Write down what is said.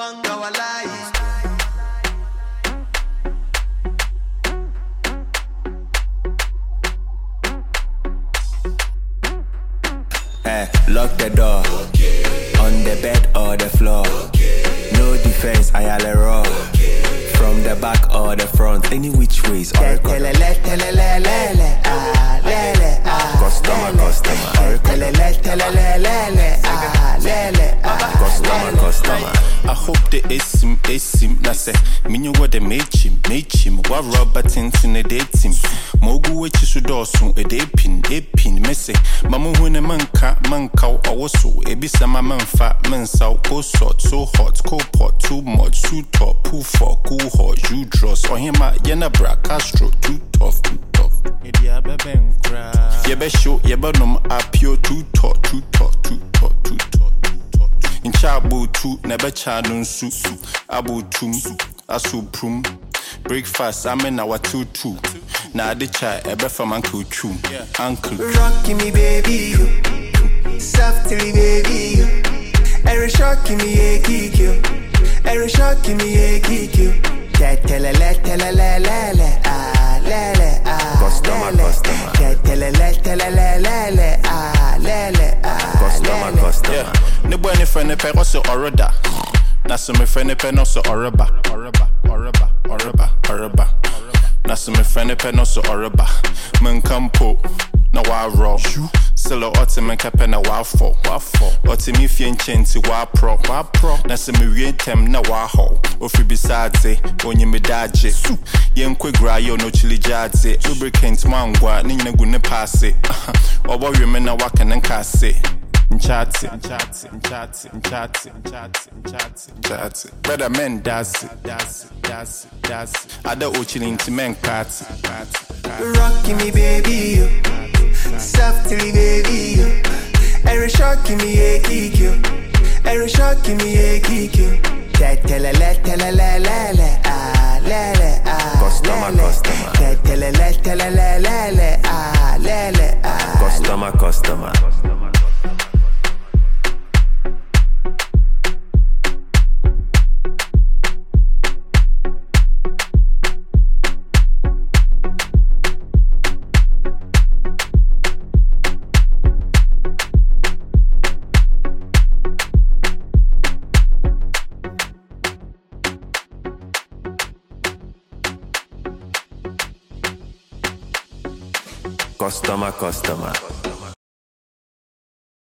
banga walai. Lock the door. On the bed or the floor. No defense, I am raw. From the back or the front, any which ways. Customer. I hope the asim, na say, meaning what they made him, what rubber tints in a dating. Mogu which is dosun, a day pin, messy. Mamma when a man cow, or so, a bisa my man fat, man south, go sort, so hot, cold pot, too much, too top, poo for, cool hot, you dross, or him at Yenabra, Castro, too tough. Yebe show, yebanum up your too tough. In chabu tu nebe chadun su abu tum asuprum breakfast amen our two na de chai ebe from uncle chu uncle rocking me baby softly baby every shocking me a kick you every shocking me a kick you tele customer ne boy ne friend pe ko so orada na so me friend pe no so oraba na so me friend pe no so oraba men campo na wa raw selo otimen kape na wa fo otimi fie nchenti wa pro na so me wie tem na wa ho ofi bisade onye me daje yen kwegra yo no chili jadze lubricant mangwa ni nyina gu ne passe obo wie me na wa kan kase Chatty. Brother men das Ada ochilling to men party. Rocking me baby softly baby every shocking me a kick you every shocking me a kick you Customer. Customer.